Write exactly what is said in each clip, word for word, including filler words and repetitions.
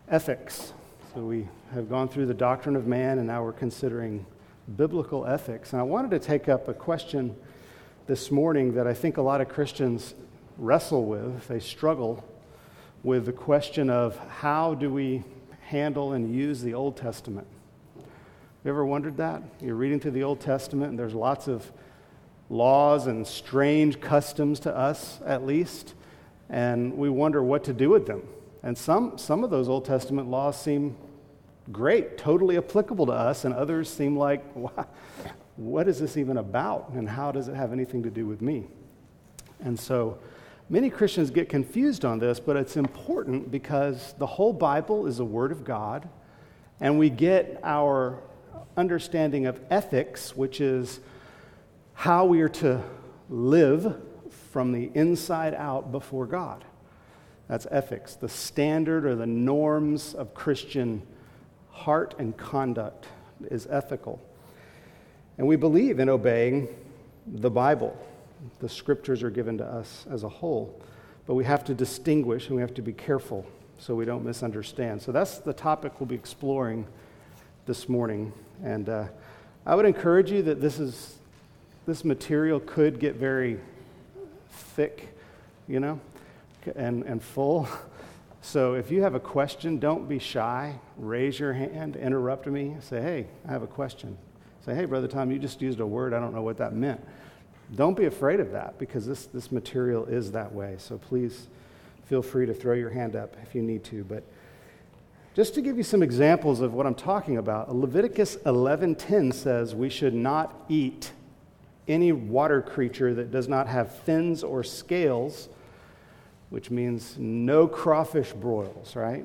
ethics. So we have gone through the doctrine of man, and now we're considering biblical ethics. And I wanted to take up a question this morning that I think a lot of Christians wrestle with. They struggle with the question of how do we handle and use the Old Testament. You ever wondered that? You're reading through the Old Testament, and there's lots of laws and strange customs to us, at least, and we wonder what to do with them. And some some of those Old Testament laws seem great, totally applicable to us, and others seem like, wow, what is this even about, and how does it have anything to do with me? And so many Christians get confused on this, but it's important because the whole Bible is a Word of God, and we get our understanding of ethics, which is how we are to live from the inside out before God. That's ethics, the standard or the norms of Christian heart and conduct is ethical. And we believe in obeying the Bible. The scriptures are given to us as a whole, but we have to distinguish and we have to be careful so we don't misunderstand. So that's the topic we'll be exploring this morning. And uh, I would encourage you that this is this material could get very thick, you know, and, and full. So if you have a question, don't be shy. Raise your hand, interrupt me, say, hey, I have a question. Say, hey, Brother Tom, you just used a word. I don't know what that meant. Don't be afraid of that because this, this material is that way. So please feel free to throw your hand up if you need to. But just to give you some examples of what I'm talking about, Leviticus eleven ten says we should not eat any water creature that does not have fins or scales, which means no crawfish broils, right?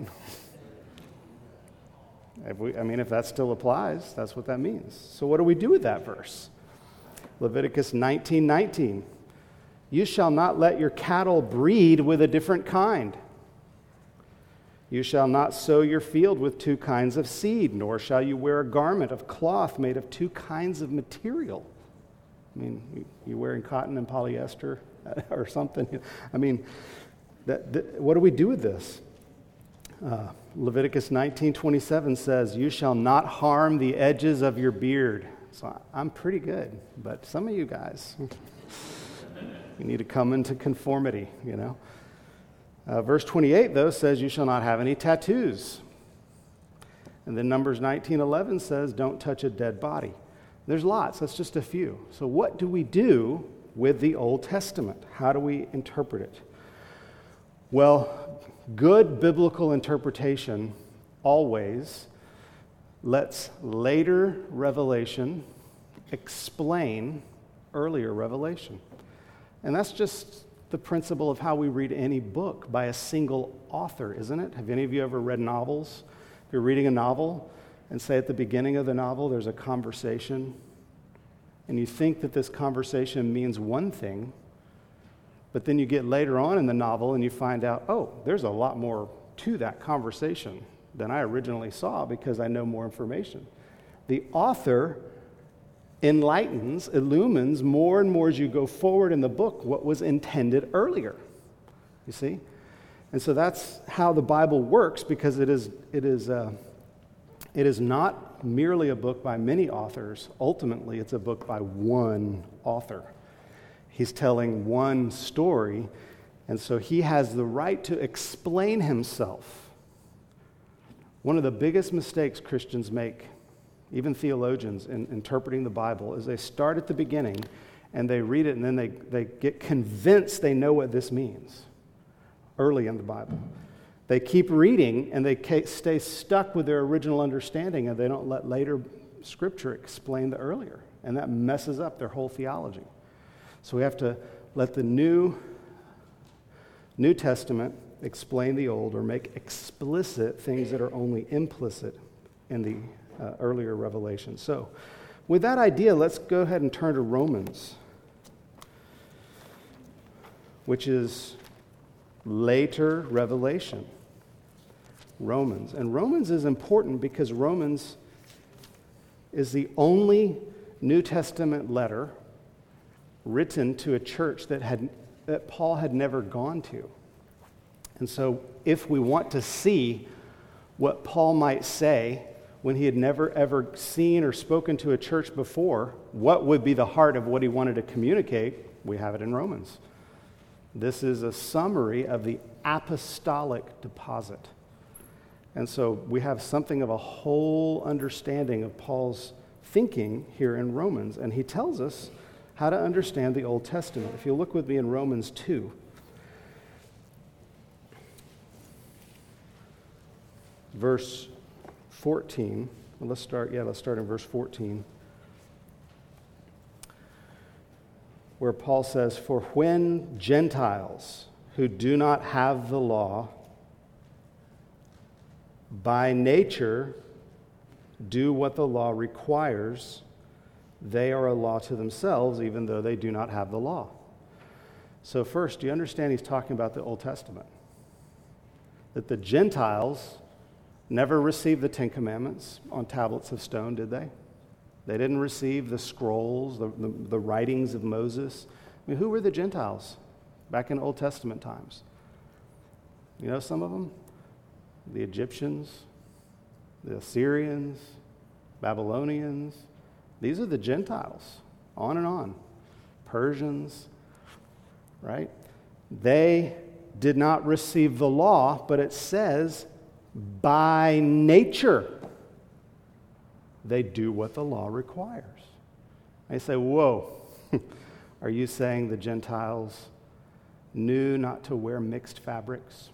If we, I mean, if that still applies, that's what that means. So what do we do with that verse? Leviticus nineteen nineteen. You shall not let your cattle breed with a different kind. You shall not sow your field with two kinds of seed, nor shall you wear a garment of cloth made of two kinds of material. I mean, you, you wearing cotton and polyester or something? I mean, that, that, what do we do with this? Uh, Leviticus nineteen twenty-seven says, you shall not harm the edges of your beard. So I'm pretty good, but some of you guys, you need to come into conformity, you know. Uh, verse twenty-eight, though, says you shall not have any tattoos. And then Numbers nineteen eleven says don't touch a dead body. There's lots. That's just a few. So what do we do with the Old Testament? How do we interpret it? Well, good biblical interpretation always lets later revelation explain earlier revelation. And that's just the principle of how we read any book by a single author, isn't it? Have any of you ever read novels? If you're reading a novel and say at the beginning of the novel there's a conversation, and you think that this conversation means one thing, but then you get later on in the novel and you find out, oh, there's a lot more to that conversation than I originally saw because I know more information. The author enlightens, illumines more and more as you go forward in the book what was intended earlier. You see? And so that's how the Bible works because it is it is uh, it is not merely a book by many authors. Ultimately, it's a book by one author. He's telling one story, and so he has the right to explain himself. One of the biggest mistakes Christians make, even theologians, in interpreting the Bible, is they start at the beginning and they read it and then they, they get convinced they know what this means early in the Bible. They keep reading and they stay stuck with their original understanding and they don't let later Scripture explain the earlier. And that messes up their whole theology. So we have to let the New, New Testament explain the Old or make explicit things that are only implicit in the Uh, earlier revelation. So, with that idea, let's go ahead and turn to Romans, which is later revelation. Romans. And Romans is important because Romans is the only New Testament letter written to a church that had that Paul had never gone to. And so, if we want to see what Paul might say when he had never ever seen or spoken to a church before, what would be the heart of what he wanted to communicate, we have it in Romans. This is a summary of the apostolic deposit. And so we have something of a whole understanding of Paul's thinking here in Romans, and he tells us how to understand the Old Testament. If you'll look with me in Romans two, verse fourteen. Well, let's start, yeah, let's start in verse fourteen. Where Paul says, "For when Gentiles who do not have the law by nature do what the law requires, they are a law to themselves, even though they do not have the law." So first, do you understand he's talking about the Old Testament? That the Gentiles never received the Ten Commandments on tablets of stone, did they? They didn't receive the scrolls, the, the, the writings of Moses. I mean, who were the Gentiles back in Old Testament times? You know some of them? The Egyptians, the Assyrians, Babylonians. These are the Gentiles, on and on. Persians, right? They did not receive the law, but it says, by nature, they do what the law requires. I say, whoa, are you saying the Gentiles knew not to wear mixed fabrics?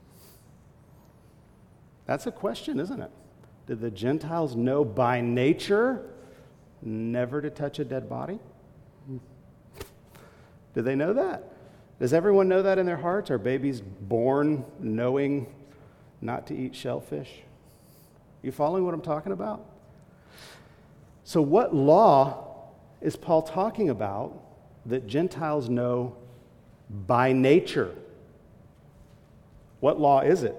That's a question, isn't it? Did the Gentiles know by nature never to touch a dead body? Did they know that? Does everyone know that in their hearts? Are babies born knowing not to eat shellfish? You following what I'm talking about? So what law is Paul talking about that Gentiles know by nature? What law is it?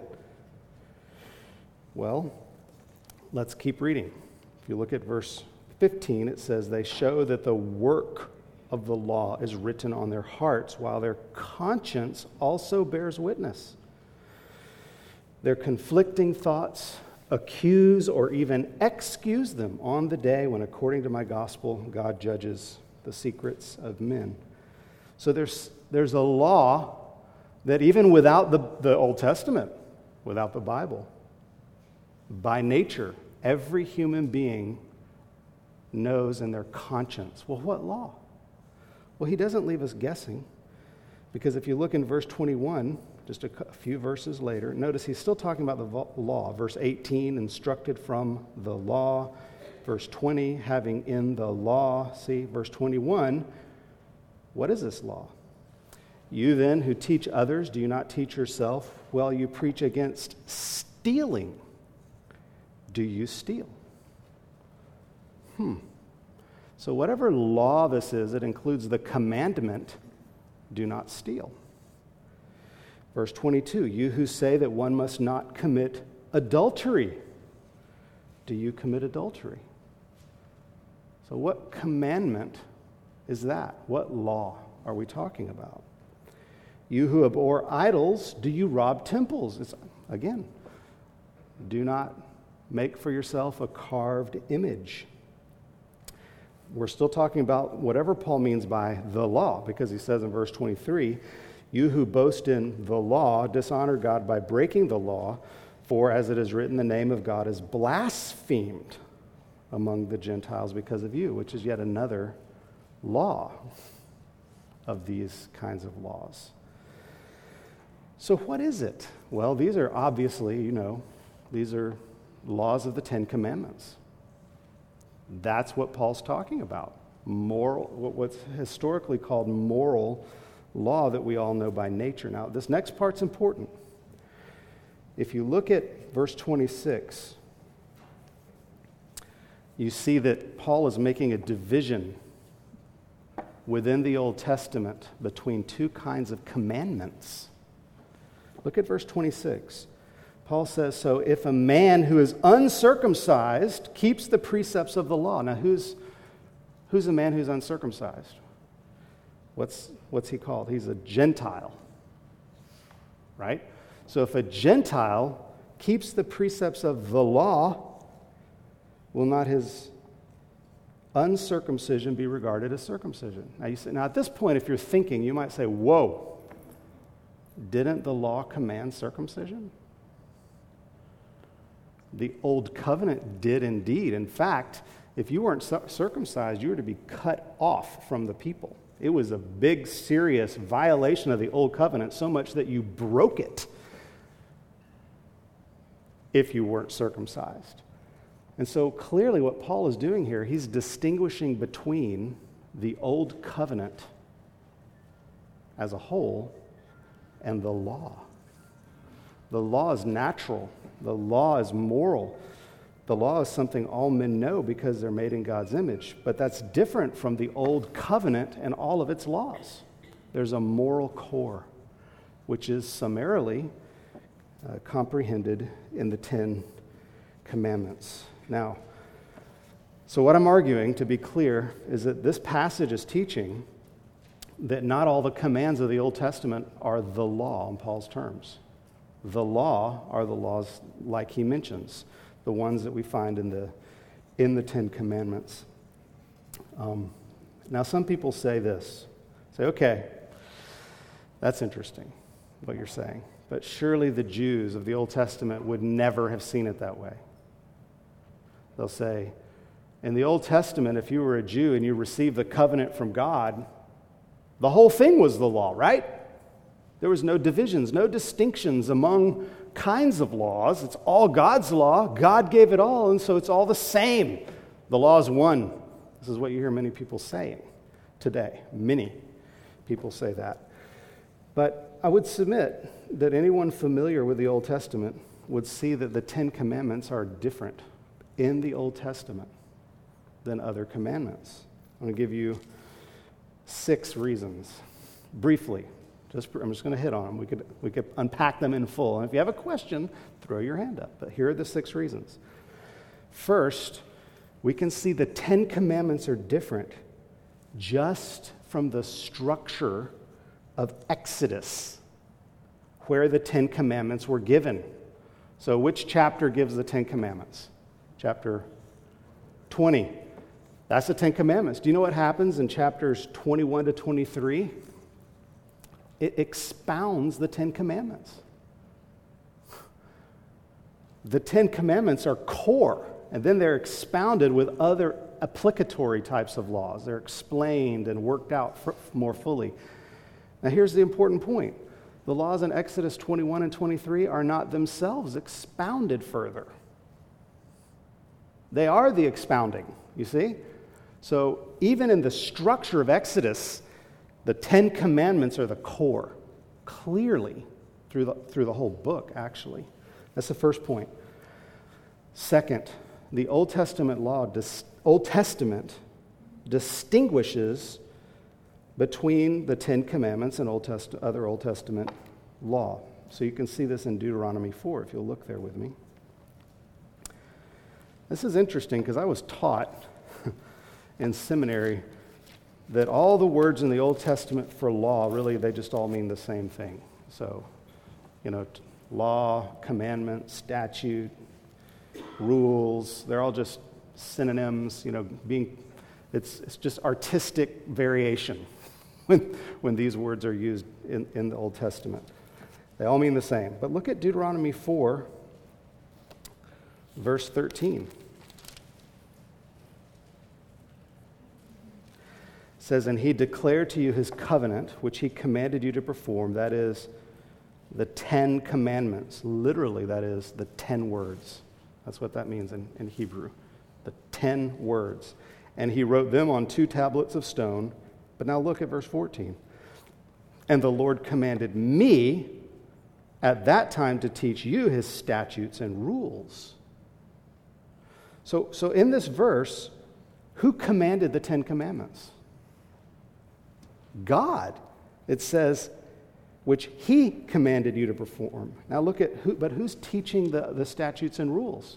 Well, let's keep reading. If you look at verse fifteen, it says, "They show that the work of the law is written on their hearts, while their conscience also bears witness. Their conflicting thoughts accuse or even excuse them on the day when, according to my gospel, God judges the secrets of men." So there's, there's a law that even without the, the Old Testament, without the Bible, by nature, every human being knows in their conscience. Well, what law? Well, he doesn't leave us guessing, because if you look in verse twenty-one, just a few verses later, notice he's still talking about the law. Verse eighteen, instructed from the law. Verse twenty, having in the law. See, verse twenty-one, what is this law? "You then who teach others, do you not teach yourself? Well, you preach against stealing. Do you steal?" Hmm. So whatever law this is, it includes the commandment, do not steal. Verse twenty-two, "You who say that one must not commit adultery, do you commit adultery?" So what commandment is that? What law are we talking about? "You who abhor idols, do you rob temples?" It's, again, do not make for yourself a carved image. We're still talking about whatever Paul means by the law, because he says in verse twenty-three, "You who boast in the law dishonor God by breaking the law, for as it is written, the name of God is blasphemed among the Gentiles because of you," which is yet another law of these kinds of laws. So what is it? Well, these are obviously, you know, these are laws of the Ten Commandments. That's what Paul's talking about. Moral, what's historically called moral law that we all know by nature. Now, this next part's important. If you look at verse twenty-six, you see that Paul is making a division within the Old Testament between two kinds of commandments. Look at verse twenty-six. Paul says, "So if a man who is uncircumcised keeps the precepts of the law." Now, who's who's a man who's uncircumcised? What's what's he called? He's a Gentile, right? So if a Gentile keeps the precepts of the law, will not his uncircumcision be regarded as circumcision? Now, you say, now at this point, if you're thinking, you might say, whoa, didn't the law command circumcision? The old covenant did indeed. In fact, if you weren't circumcised, you were to be cut off from the people. It was a big, serious violation of the old covenant, so much that you broke it if you weren't circumcised. And so clearly what Paul is doing here, he's distinguishing between the old covenant as a whole and the law. The law is natural. The law is moral. The law is something all men know because they're made in God's image. But that's different from the old covenant and all of its laws. There's a moral core, which is summarily uh, comprehended in the Ten Commandments. Now, so what I'm arguing, to be clear, is that this passage is teaching that not all the commands of the Old Testament are the law in Paul's terms. The law are the laws like he mentions, the ones that we find in the in the Ten Commandments. Um, now, some people say this, say, okay, that's interesting, what you're saying, but surely the Jews of the Old Testament would never have seen it that way. They'll say, in the Old Testament, if you were a Jew and you received the covenant from God, the whole thing was the law, right? There was no divisions, no distinctions among kinds of laws. It's all God's law. God gave it all, and so it's all the same. The law is one. This is what you hear many people saying today. Many people say that. But I would submit that anyone familiar with the Old Testament would see that the Ten Commandments are different in the Old Testament than other commandments. I'm going to give you six reasons, briefly. Just, I'm just going to hit on them. We could, we could unpack them in full. And if you have a question, throw your hand up. But here are the six reasons. First, we can see the Ten Commandments are different just from the structure of Exodus, where the Ten Commandments were given. So which chapter gives the Ten Commandments? Chapter twenty. That's the Ten Commandments. Do you know what happens in chapters twenty-one to twenty-three? It expounds the Ten Commandments. The Ten Commandments are core, and then they're expounded with other applicatory types of laws. They're explained and worked out more fully. Now here's the important point. The laws in Exodus twenty-one and twenty-three are not themselves expounded further. They are the expounding, you see? So even in the structure of Exodus, the Ten Commandments are the core, clearly, through the, through the whole book, actually. That's the first point. Second, the Old Testament law, dis, Old Testament distinguishes between the Ten Commandments and Old Test, other Old Testament law. So you can see this in Deuteronomy four, if you'll look there with me. This is interesting because I was taught in seminary that all the words in the Old Testament for law, really, they just all mean the same thing. So, you know, law, commandment, statute, rules, they're all just synonyms, you know, being, it's it's just artistic variation when, when these words are used in, in the Old Testament. They all mean the same. But look at Deuteronomy four, verse thirteen. It says, and he declared to you his covenant, which he commanded you to perform, that is, the Ten Commandments. Literally, that is, the ten words. That's what that means in, in Hebrew. The ten words. And he wrote them on two tablets of stone. But now look at verse fourteen. And the Lord commanded me at that time to teach you his statutes and rules. So, so in this verse, who commanded the Ten Commandments? God. It says, which he commanded you to perform. Now look at who, but who's teaching the, the statutes and rules?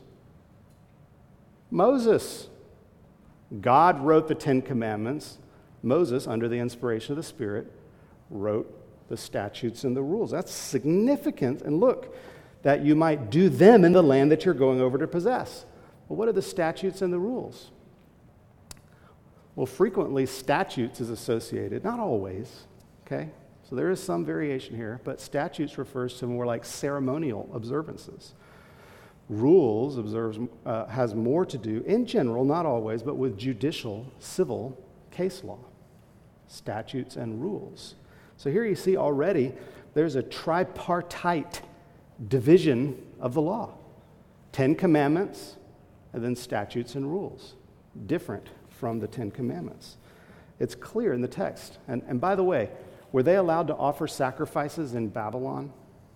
Moses. God wrote the Ten Commandments. Moses, under the inspiration of the Spirit, wrote the statutes and the rules. That's significant. And look, that you might do them in the land that you're going over to possess. Well, what are the statutes and the rules? Well, frequently statutes is associated, not always, okay? So there is some variation here, but statutes refers to more like ceremonial observances. Rules observes, uh, has more to do, in general, not always, but with judicial, civil case law, statutes and rules. So here you see already there's a tripartite division of the law. Ten Commandments, and then statutes and rules, different from the Ten Commandments. It's clear in the text. And, and by the way, were they allowed to offer sacrifices in Babylon?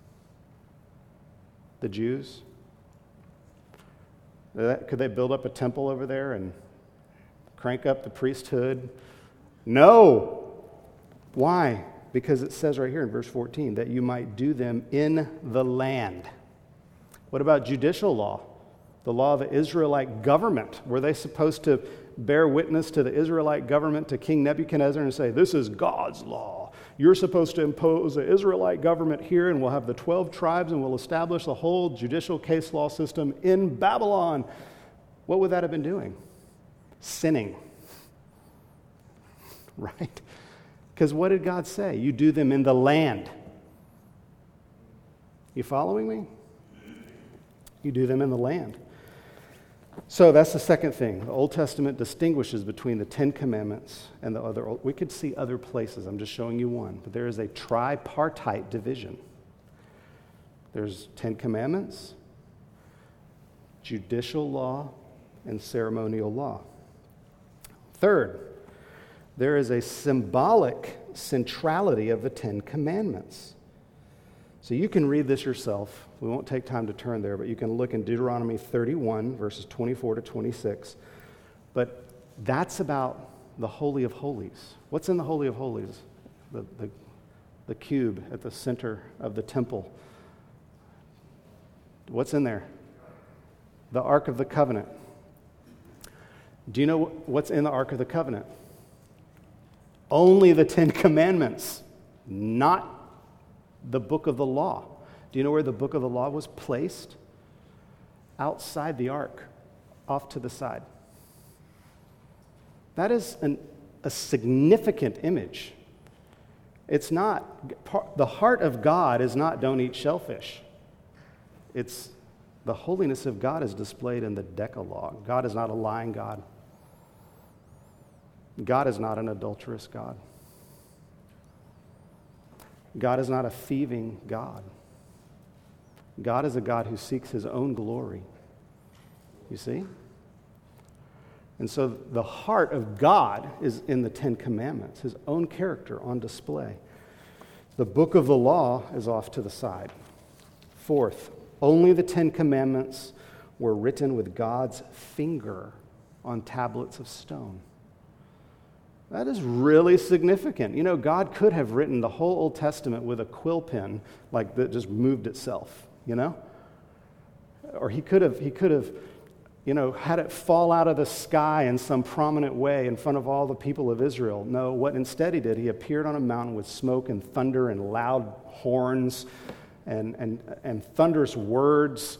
The Jews? Could they build up a temple over there and crank up the priesthood? No. Why? Because it says right here in verse fourteen that you might do them in the land. What about judicial law? The law of the Israelite government. Were they supposed to bear witness to the Israelite government, to King Nebuchadnezzar, and say, this is God's law. You're supposed to impose the Israelite government here, and we'll have the twelve tribes, and we'll establish the whole judicial case law system in Babylon. What would that have been doing? Sinning. Right? Because what did God say? You do them in the land. You following me? You do them in the land. So that's the second thing. The Old Testament distinguishes between the Ten Commandments and the other. We could see other places. I'm just showing you one. But there is a tripartite division. There's Ten Commandments, judicial law, and ceremonial law. Third, there is a symbolic centrality of the Ten Commandments. So you can read this yourself. We won't take time to turn there, but you can look in Deuteronomy thirty-one, verses twenty-four to twenty-six. But that's about the Holy of Holies. What's in the Holy of Holies? The, the, the cube at the center of the temple. What's in there? The Ark of the Covenant. Do you know what's in the Ark of the Covenant? Only the Ten Commandments, not the book of the law. Do you know where the book of the law was placed? Outside the ark, off to the side. That is an, a significant image. It's not, the heart of God is not don't eat shellfish. It's the holiness of God is displayed in the Decalogue. God is not a lying God. God is not an adulterous God. God is not a thieving God. God is a God who seeks his own glory. You see? And so the heart of God is in the Ten Commandments, his own character on display. The book of the law is off to the side. Fourth, only the Ten Commandments were written with God's finger on tablets of stone. That is really significant. You know, God could have written the whole Old Testament with a quill pen, like that just moved itself, you know? Or he could have, he could have, you know, had it fall out of the sky in some prominent way in front of all the people of Israel. No, what instead he did, he appeared on a mountain with smoke and thunder and loud horns and, and, and thunderous words.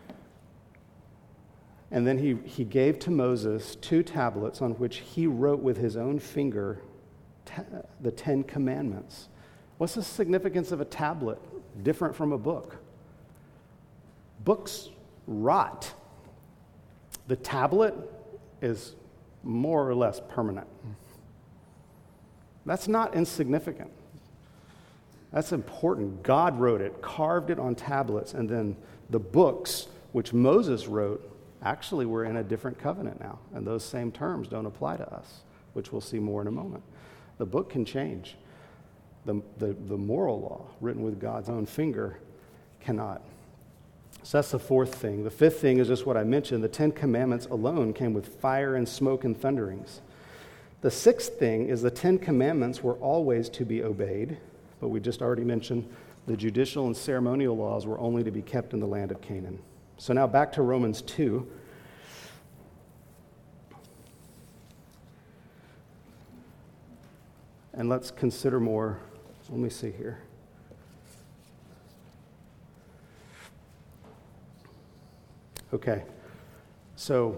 And then he, he gave to Moses two tablets on which he wrote with his own finger te- the Ten Commandments. What's the significance of a tablet different from a book? Books rot. The tablet is more or less permanent. That's not insignificant. That's important. God wrote it, carved it on tablets, and then the books which Moses wrote, actually we're in a different covenant now, and those same terms don't apply to us, which we'll see more in a moment. The book can change. The, the, the moral law, written with God's own finger, cannot. So that's the fourth thing. The fifth thing is just what I mentioned. The Ten Commandments alone came with fire and smoke and thunderings. The sixth thing is the Ten Commandments were always to be obeyed, but we just already mentioned the judicial and ceremonial laws were only to be kept in the land of Canaan. So now back to Romans two. And let's consider more. Let me see here. Okay, so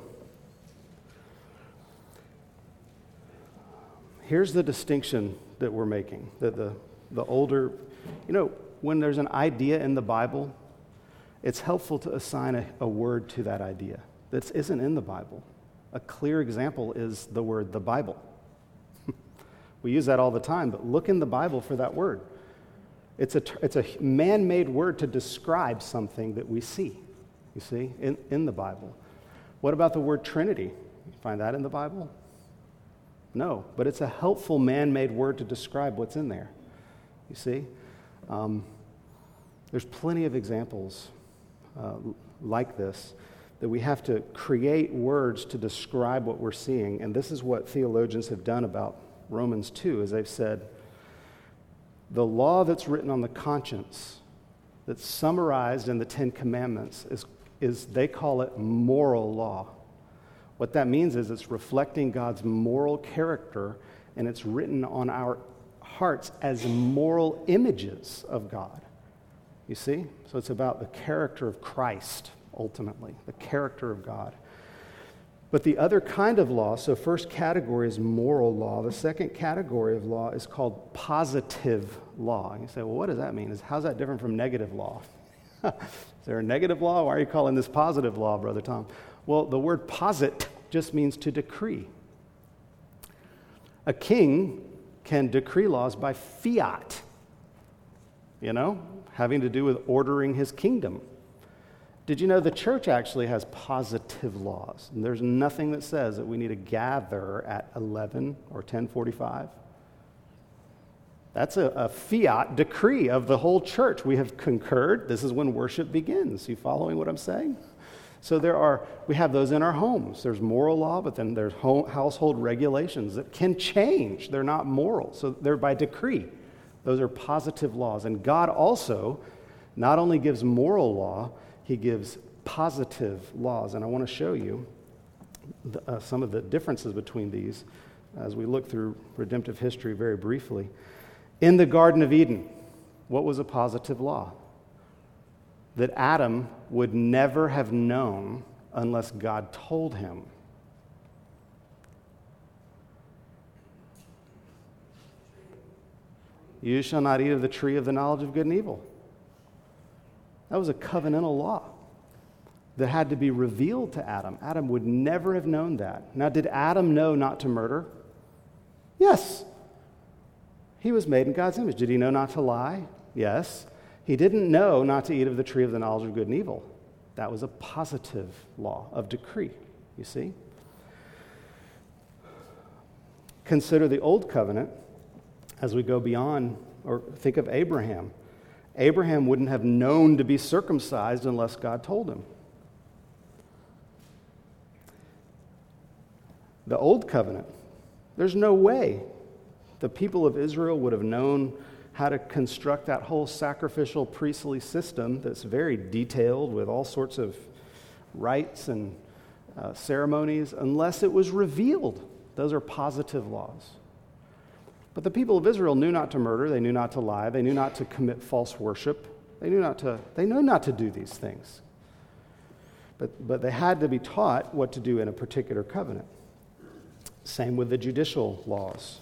here's the distinction that we're making, that the, the older, you know, when there's an idea in the Bible, it's helpful to assign a, a word to that idea that isn't in the Bible. A clear example is the word the Bible. We use that all the time, but look in the Bible for that word. It's a, it's a man-made word to describe something that we see, you see, in, in the Bible. What about the word Trinity? You find that in the Bible? No, but it's a helpful man-made word to describe what's in there, you see. Um, there's plenty of examples uh, like this that we have to create words to describe what we're seeing, and this is what theologians have done about Romans two, as they've said, the law that's written on the conscience, that's summarized in the Ten Commandments, is, is they call it moral law. What that means is it's reflecting God's moral character, and it's written on our hearts as moral images of God. You see? So it's about the character of Christ, ultimately, the character of God. But the other kind of law, so first category is moral law. The second category of law is called positive law. And you say, well, what does that mean? Is how's that different from negative law? Is there a negative law? Why are you calling this positive law, Brother Tom? Well, the word posit just means to decree. A king can decree laws by fiat, you know, having to do with ordering his kingdom. Did you know the church actually has positive laws? And there's nothing that says that we need to gather at eleven or ten forty-five. That's a, a fiat decree of the whole church. We have concurred. This is when worship begins. You following what I'm saying? So there are, we have those in our homes. There's moral law, but then there's home, household regulations that can change. They're not moral. So they're by decree. Those are positive laws. And God also not only gives moral law, He gives positive laws, and I want to show you the, uh, some of the differences between these as we look through redemptive history very briefly. In the Garden of Eden, what was a positive law? That Adam would never have known unless God told him. You shall not eat of the tree of the knowledge of good and evil. That was a covenantal law that had to be revealed to Adam. Adam would never have known that. Now, did Adam know not to murder? Yes. He was made in God's image. Did he know not to lie? Yes. He didn't know not to eat of the tree of the knowledge of good and evil. That was a positive law of decree, you see. Consider the Old Covenant as we go beyond, or think of Abraham. Abraham wouldn't have known to be circumcised unless God told him. The Old Covenant, there's no way the people of Israel would have known how to construct that whole sacrificial priestly system that's very detailed with all sorts of rites and uh, ceremonies unless it was revealed. Those are positive laws. But the people of Israel knew not to murder, they knew not to lie, they knew not to commit false worship, they knew not to, they knew not to do these things. But, but they had to be taught what to do in a particular covenant. Same with the judicial laws.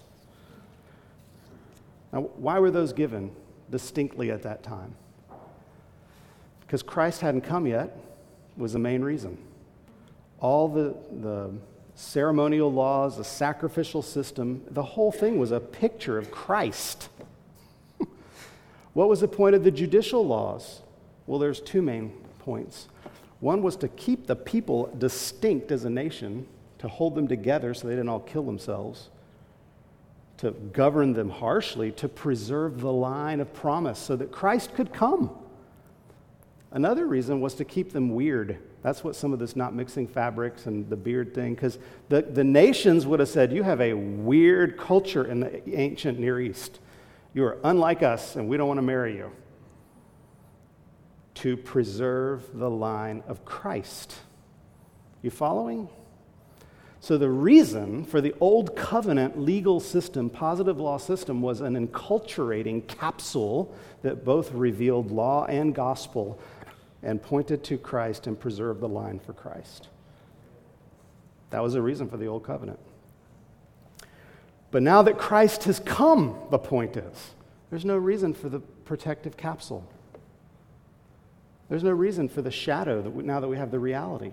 Now, why were those given distinctly at that time? Because Christ hadn't come yet was the main reason. All the, the ceremonial laws, the sacrificial system, the whole thing was a picture of Christ. What was the point of the judicial laws? Well, there's two main points. One was to keep the people distinct as a nation, to hold them together so they didn't all kill themselves, to govern them harshly, to preserve the line of promise so that Christ could come. Another reason was to keep them weird. That's what some of this not mixing fabrics and the beard thing, because the, the nations would have said, you have a weird culture in the ancient Near East. You are unlike us, and we don't want to marry you. To preserve the line of Christ. You following? So the reason for the Old Covenant legal system, positive law system, was an enculturating capsule that both revealed law and gospel. and pointed to Christ and preserved the line for Christ. That was the reason for the old covenant. But now that Christ has come, the point is, there's no reason for the protective capsule. There's no reason for the shadow that we, now that we have the reality.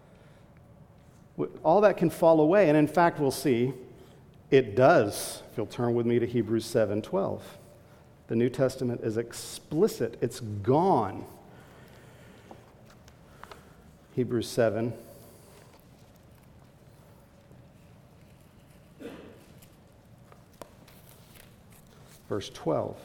All that can fall away, and in fact, we'll see it does. If you'll turn with me to Hebrews seven twelve. The New Testament is explicit. It's gone. Hebrews seven. Verse twelve.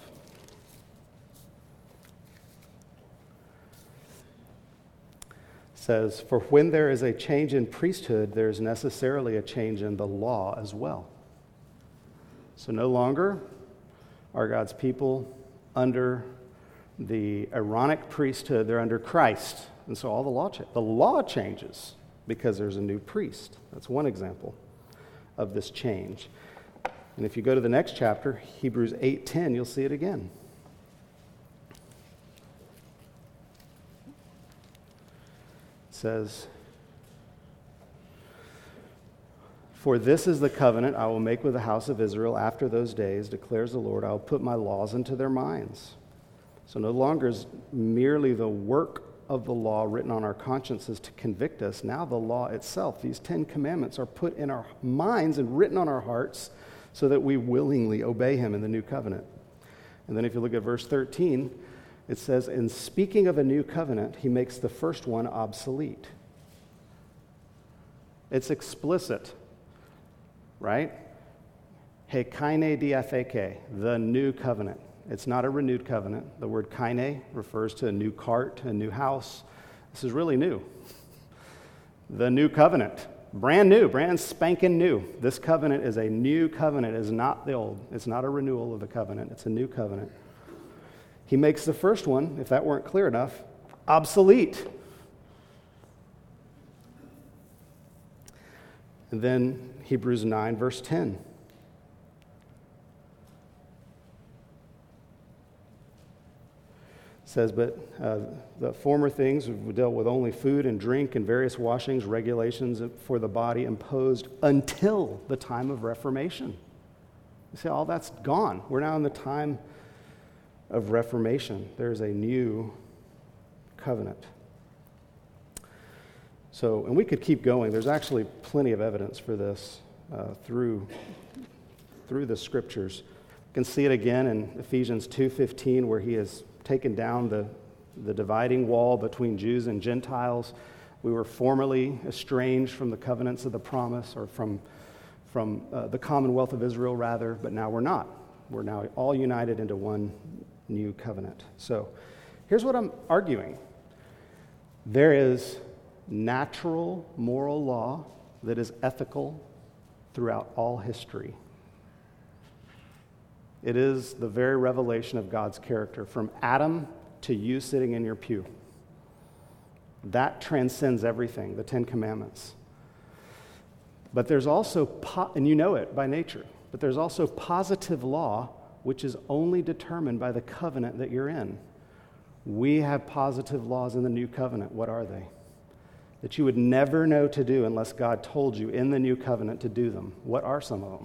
Says, "For when there is a change in priesthood, there is necessarily a change in the law as well." So no longer are God's people under the Aaronic priesthood, they're under Christ. And so all the law cha- the law changes because there's a new priest. That's one example of this change. And if you go to the next chapter, Hebrews eight ten, you'll see it again. It says, "For this is the covenant I will make with the house of Israel after those days, declares the Lord. I will put my laws into their minds." So no longer is merely the work of the law written on our consciences to convict us. Now the law itself, these Ten Commandments, are put in our minds and written on our hearts so that we willingly obey him in the new covenant. And then if you look at verse thirteen, it says, "In speaking of a new covenant, he makes the first one obsolete." It's explicit, right? He kaine diatheke, the new covenant. It's not a renewed covenant. The word kaine refers to a new cart, a new house. This is really new. The new covenant, brand new, brand spanking new. This covenant is a new covenant. It is not the old. It's not a renewal of the covenant. It's a new covenant. He makes the first one, if that weren't clear enough, obsolete. And then Hebrews nine, verse ten. Says, "But uh, the former things dealt with only food and drink and various washings, regulations for the body imposed until the time of Reformation." You see, all that's gone. We're now in the time of Reformation. There's a new covenant. So, and we could keep going. There's actually plenty of evidence for this uh, through, through the scriptures. You can see it again in Ephesians two fifteen, where he has taken down the, the dividing wall between Jews and Gentiles. We were formerly estranged from the covenants of the promise, or from, from uh, the commonwealth of Israel, rather, but now we're not. We're now all united into one new covenant. So here's what I'm arguing. There is natural moral law that is ethical throughout all history. It is the very revelation of God's character, from Adam to you sitting in your pew. That transcends everything, the Ten Commandments. But there's also, po- and you know it by nature, but there's also positive law, which is only determined by the covenant that you're in. We have positive laws in the new covenant. What are they? That you would never know to do unless God told you in the new covenant to do them. What are some of them?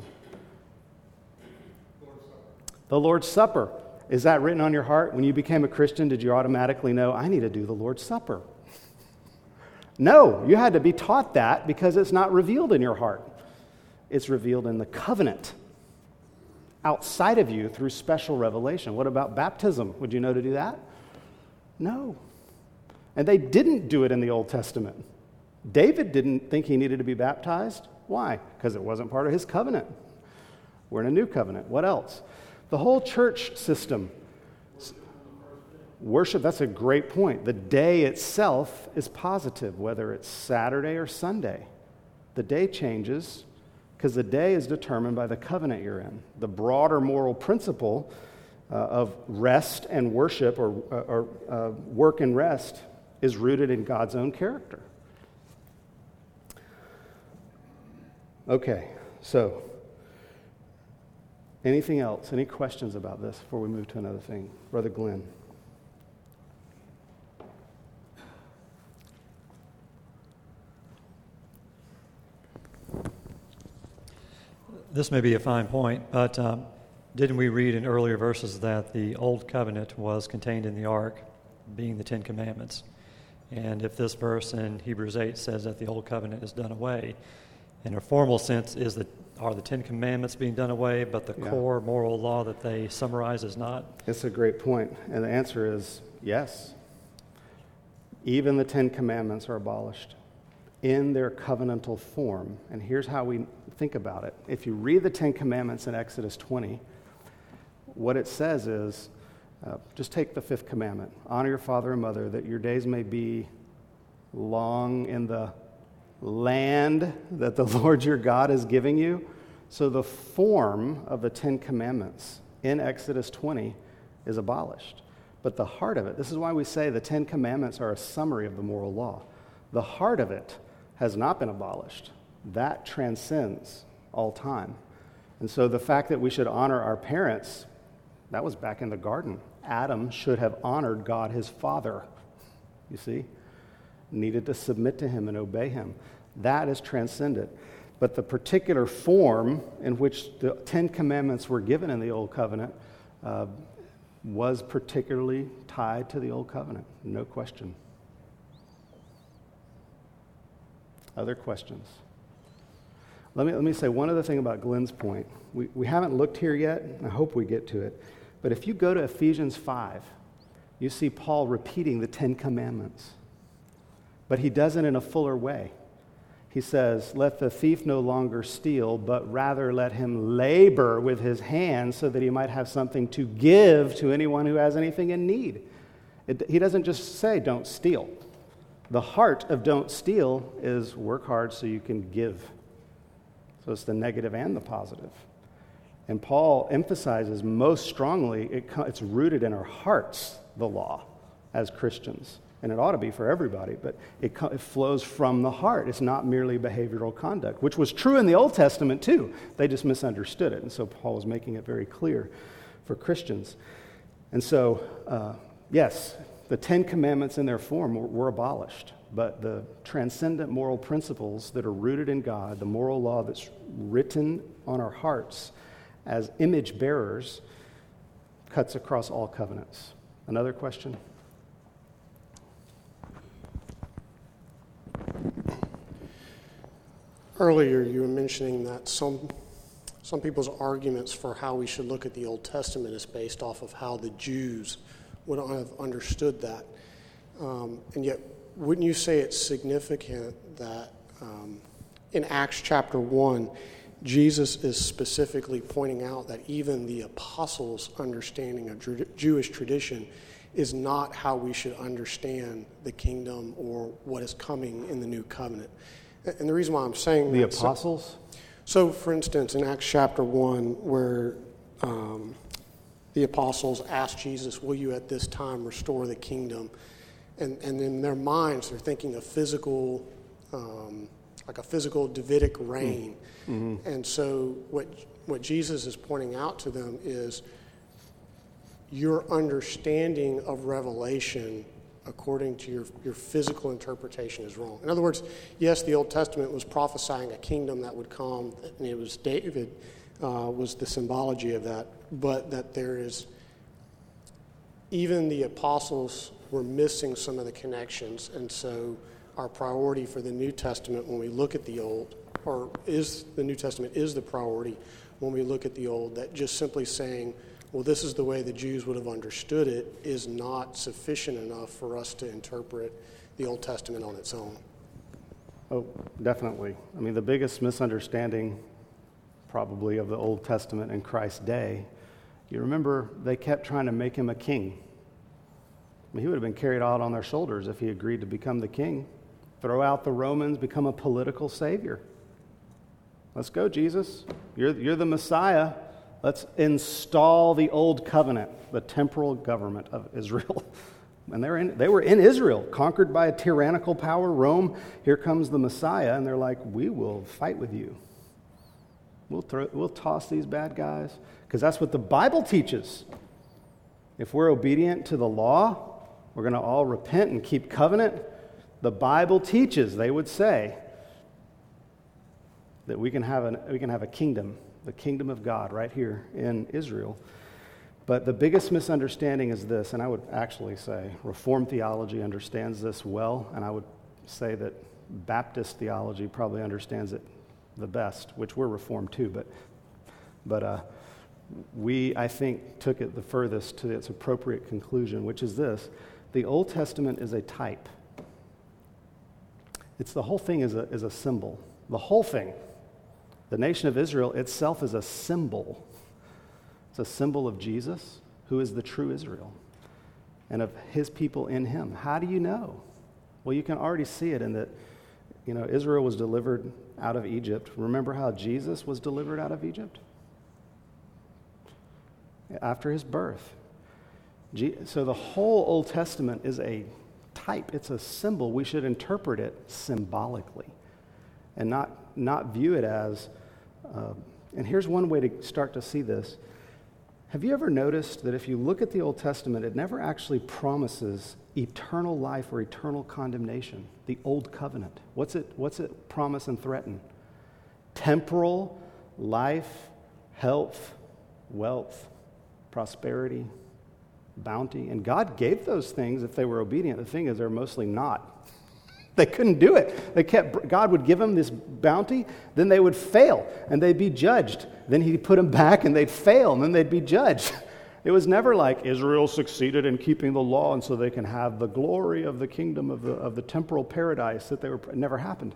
The Lord's Supper. Is that written on your heart? When you became a Christian, did you automatically know, I need to do the Lord's Supper? No, you had to be taught that because it's not revealed in your heart. It's revealed in the covenant outside of you through special revelation. What about baptism? Would you know to do that? No. And they didn't do it in the Old Testament. David didn't think he needed to be baptized. Why? Because it wasn't part of his covenant. We're in a new covenant. What else? The whole church system. Worship, that's a great point. The day itself is positive, whether it's Saturday or Sunday. The day changes because the day is determined by the covenant you're in. The broader moral principle uh, of rest and worship, or, or uh, work and rest, is rooted in God's own character. Okay, so anything else? Any questions about this before we move to another thing? Brother Glenn. this may be a fine point, but um, didn't we read in earlier verses that the Old Covenant was contained in the Ark, being the Ten Commandments? And if this verse in Hebrews eight says that the Old Covenant is done away, in a formal sense, is the are the Ten Commandments being done away, but the yeah. core moral law that they summarize is not? It's a great point, and the answer is yes. Even the Ten Commandments are abolished in their covenantal form. And here's how we think about it. If you read the Ten Commandments in Exodus twenty, what it says is, uh, just take the fifth commandment, honor your father and mother, that your days may be long in the land that the Lord your God is giving you. So the form of the Ten Commandments in Exodus twenty is abolished. But the heart of it, this is why we say the Ten Commandments are a summary of the moral law. The heart of it has not been abolished. That transcends all time. And so the fact that we should honor our parents, that was back in the garden. Adam should have honored God his father, you see, needed to submit to him and obey him. That is transcendent. But the particular form in which the Ten Commandments were given in the Old Covenant uh, was particularly tied to the Old Covenant, no question. Other questions? Let me, let me say one other thing about Glenn's point. We, we haven't looked here yet, and I hope we get to it. But if you go to Ephesians five, you see Paul repeating the Ten Commandments. But he does it in a fuller way. He says, let the thief no longer steal, but rather let him labor with his hands so that he might have something to give to anyone who has anything in need. It, he doesn't just say, don't steal. The heart of don't steal is work hard so you can give. So it's the negative and the positive. And Paul emphasizes most strongly, it, it's rooted in our hearts, the law, as Christians. And it ought to be for everybody, but it, it flows from the heart. It's not merely behavioral conduct, which was true in the Old Testament too. They just misunderstood it. And so Paul was making it very clear for Christians. And so, uh, yes, the Ten Commandments in their form were, were abolished, but the transcendent moral principles that are rooted in God, the moral law that's written on our hearts as image bearers, cuts across all covenants. Another question? Earlier, you were mentioning that some some people's arguments for how we should look at the Old Testament is based off of how the Jews would have understood that. Um, and yet, wouldn't you say it's significant that um, in Acts chapter one, Jesus is specifically pointing out that even the apostles' understanding of Jew- Jewish tradition is not how we should understand the kingdom or what is coming in the new covenant. And the reason why I'm saying the that... The apostles? So, so, for instance, in Acts chapter one, where um, the apostles asked Jesus, will you at this time restore the kingdom? And, and in their minds, they're thinking of physical, um, like a physical Davidic reign. Mm-hmm. And so what what Jesus is pointing out to them is your understanding of Revelation according to your, your physical interpretation is wrong. In other words, yes, the Old Testament was prophesying a kingdom that would come, and it was David uh, was the symbology of that, but that there is, even the apostles were missing some of the connections, and so our priority for the New Testament when we look at the Old, or is the New Testament is the priority when we look at the Old, that just simply saying, well, this is the way the Jews would have understood it, is not sufficient enough for us to interpret the Old Testament on its own. Oh, definitely. I mean, the biggest misunderstanding probably of the Old Testament in Christ's day, you remember they kept trying to make him a king. I mean, he would have been carried out on their shoulders if he agreed to become the king. Throw out the Romans, become a political savior. Let's go, Jesus. You're, you're the Messiah. Let's install the old covenant, the temporal government of Israel. And they're in, they were in Israel, conquered by a tyrannical power, Rome. Here comes the Messiah, and they're like, we will fight with you. We'll, throw, we'll toss these bad guys. Because that's what the Bible teaches. If we're obedient to the law, we're going to all repent and keep covenant. The Bible teaches, they would say, that we can have an, we can have a kingdom the kingdom of God right here in Israel. But the biggest misunderstanding is this, and I would actually say Reformed theology understands this well, and I would say that Baptist theology probably understands it the best, which we're Reformed too, but but uh, we, I think, took it the furthest to its appropriate conclusion, which is this: the Old Testament is a type. It's the whole thing is a, is a symbol. The whole thing. The nation of Israel itself is a symbol. It's a symbol of Jesus, who is the true Israel, and of his people in him. How do you know? Well, you can already see it in that, you know, Israel was delivered out of Egypt. Remember how Jesus was delivered out of Egypt? After his birth. So the whole Old Testament is a type. It's a symbol. We should interpret it symbolically and not, not view it as, uh, and here's one way to start to see this. Have you ever noticed that if you look at the Old Testament, it never actually promises eternal life or eternal condemnation? The Old Covenant. What's it, what's it promise and threaten? Temporal life, health, wealth, prosperity, bounty. And God gave those things if they were obedient. The thing is, they're mostly not. They couldn't do it. They kept, God would give them this bounty, then they would fail, and they'd be judged. Then he'd put them back, and they'd fail, and then they'd be judged. It was never like Israel succeeded in keeping the law, and so they can have the glory of the kingdom of the, of the temporal paradise that they were. It never happened.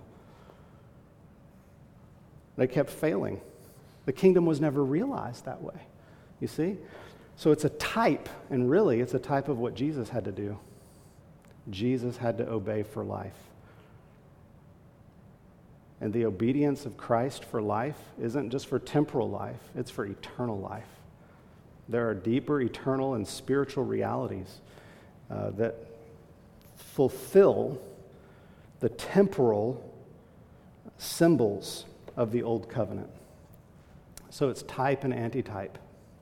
They kept failing. The kingdom was never realized that way, you see? So it's a type, and really it's a type of what Jesus had to do. Jesus had to obey for life. And the obedience of Christ for life isn't just for temporal life, it's for eternal life. There are deeper eternal and spiritual realities uh, that fulfill the temporal symbols of the Old Covenant. So it's type and antitype.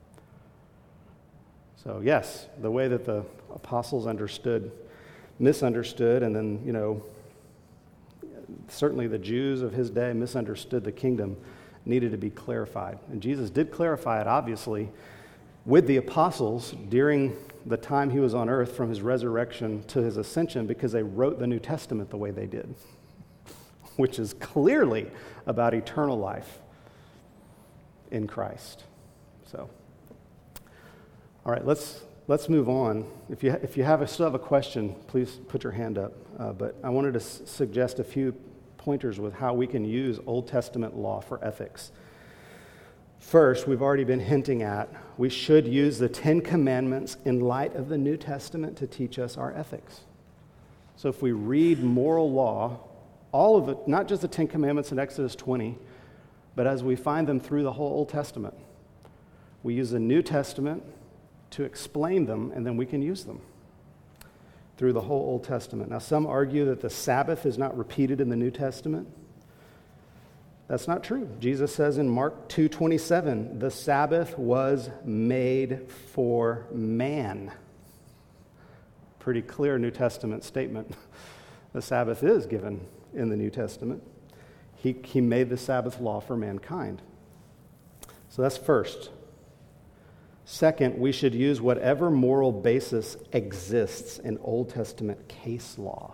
So yes, the way that the apostles understood, misunderstood, and then, you know, certainly the Jews of his day misunderstood the kingdom, needed to be clarified. And Jesus did clarify it, obviously, with the apostles during the time he was on earth, from his resurrection to his ascension, because they wrote the New Testament the way they did, which is clearly about eternal life in Christ. So, all right, let's let's move on. If you if you have a, still have a question, please put your hand up. Uh, but I wanted to s- suggest a few pointers with how we can use Old Testament law for ethics. First, we've already been hinting at, we should use the Ten Commandments in light of the New Testament to teach us our ethics. So if we read moral law, all of it, not just the Ten Commandments in Exodus twenty, but as we find them through the whole Old Testament, we use the New Testament to explain them, and then we can use them through the whole Old Testament. Now, some argue that the Sabbath is not repeated in the New Testament. That's not true. Jesus says in Mark two twenty-seven, the Sabbath was made for man. Pretty clear New Testament statement. The Sabbath is given in the New Testament. He, he made the Sabbath law for mankind. So that's first. Second, we should use whatever moral basis exists in Old Testament case law.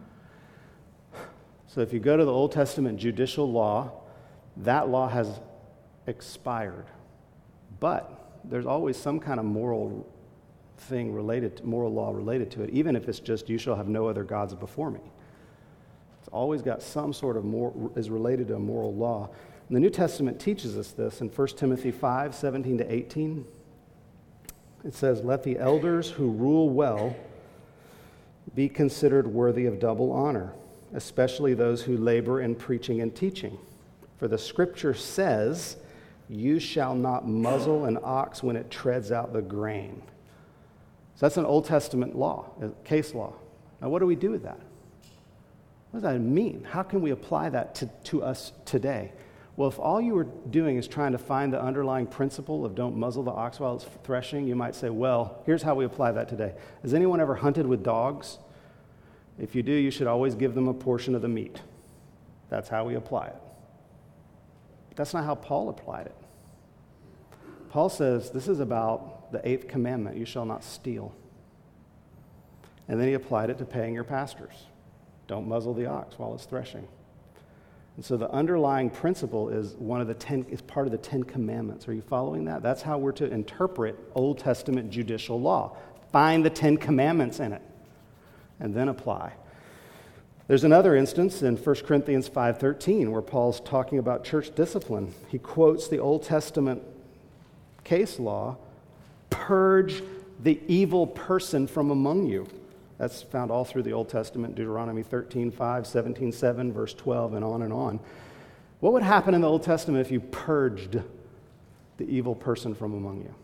So if you go to the Old Testament judicial law, that law has expired. But there's always some kind of moral thing related to, moral law related to it, even if it's just, you shall have no other gods before me. It's always got some sort of more, is related to a moral law. And the New Testament teaches us this in First Timothy five, seventeen to eighteen. It says, let the elders who rule well be considered worthy of double honor, especially those who labor in preaching and teaching. For the scripture says, you shall not muzzle an ox when it treads out the grain. So that's an Old Testament law, a case law. Now what do we do with that? What does that mean? How can we apply that to, to us today? Well, if all you were doing is trying to find the underlying principle of don't muzzle the ox while it's threshing, you might say, well, here's how we apply that today. Has anyone ever hunted with dogs? If you do, you should always give them a portion of the meat. That's how we apply it. But that's not how Paul applied it. Paul says this is about the eighth commandment, you shall not steal. And then he applied it to paying your pastors. Don't muzzle the ox while it's threshing. And so the underlying principle is one of the ten is part of the Ten Commandments. Are you following that? That's how we're to interpret Old Testament judicial law. Find the Ten Commandments in it and then apply. There's another instance in First Corinthians five thirteen where Paul's talking about church discipline. He quotes the Old Testament case law, purge the evil person from among you. That's found all through the Old Testament, Deuteronomy thirteen five, seventeen seven, verse twelve, and on and on. What would happen in the Old Testament if you purged the evil person from among you?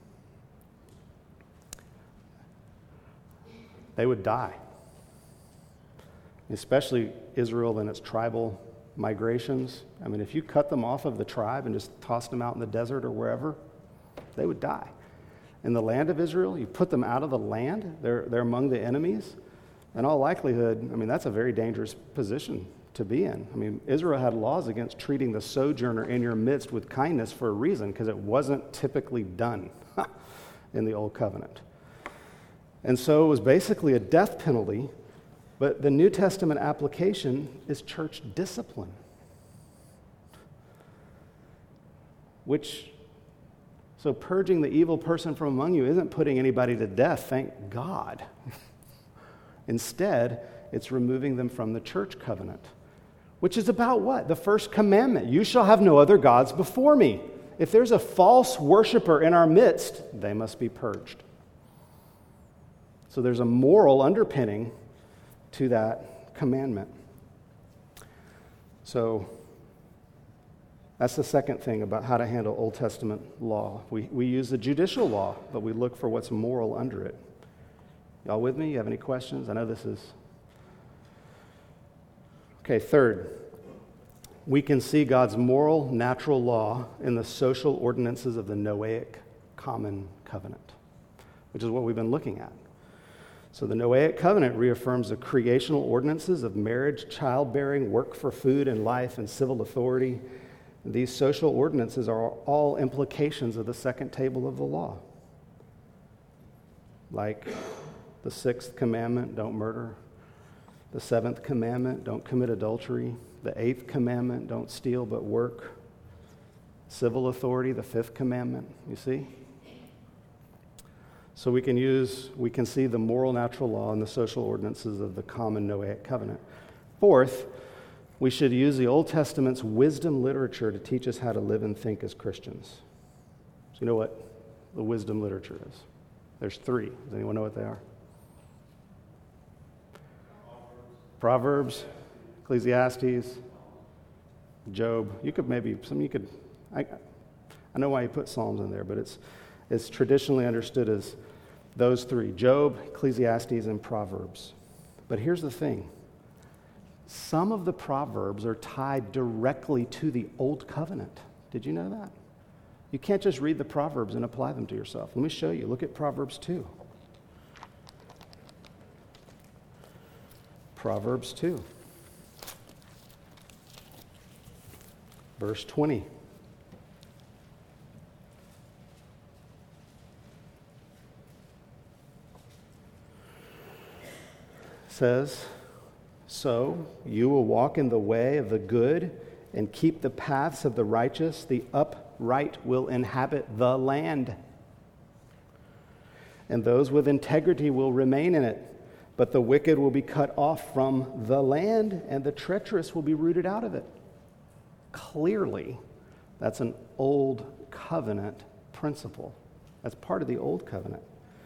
They would die. Especially Israel and its tribal migrations. I mean, if you cut them off of the tribe and just tossed them out in the desert or wherever, they would die. In the land of Israel, you put them out of the land, they're, they're among the enemies. In all likelihood, I mean, that's a very dangerous position to be in. I mean, Israel had laws against treating the sojourner in your midst with kindness for a reason, because it wasn't typically done in the Old Covenant. And so it was basically a death penalty. But the New Testament application is church discipline, which, so purging the evil person from among you isn't putting anybody to death, thank God. Instead, it's removing them from the church covenant, which is about what? The first commandment, you shall have no other gods before me. If there's a false worshiper in our midst, they must be purged. So there's a moral underpinning to that commandment. So that's the second thing about how to handle Old Testament law. We, we use the judicial law, but we look for what's moral under it. Y'all with me? You have any questions? I know this is... Okay, third, we can see God's moral, natural law in the social ordinances of the Noahic Common Covenant, which is what we've been looking at. So the Noahic covenant reaffirms the creational ordinances of marriage, childbearing, work for food and life, and civil authority. These social ordinances are all implications of the second table of the law. Like the sixth commandment, don't murder. The seventh commandment, don't commit adultery. The eighth commandment, don't steal but work. Civil authority, the fifth commandment, you see? So we can use, we can see the moral natural law and the social ordinances of the common Noahic covenant. Fourth, we should use the Old Testament's wisdom literature to teach us how to live and think as Christians. So you know what the wisdom literature is? There's three. Does anyone know what they are? Proverbs, Ecclesiastes, Job. You could maybe, some you could, I, I know why you put Psalms in there, but it's it's traditionally understood as those three, Job, Ecclesiastes, and Proverbs. But here's the thing. Some of the Proverbs are tied directly to the Old Covenant. Did you know that? You can't just read the Proverbs and apply them to yourself. Let me show you. Look at Proverbs two. Proverbs two. Verse twenty. Says, so you will walk in the way of the good and keep the paths of the righteous. The upright will inhabit the land, and those with integrity will remain in it. But the wicked will be cut off from the land, and the treacherous will be rooted out of it. Clearly, that's an old covenant principle. That's part of the old covenant.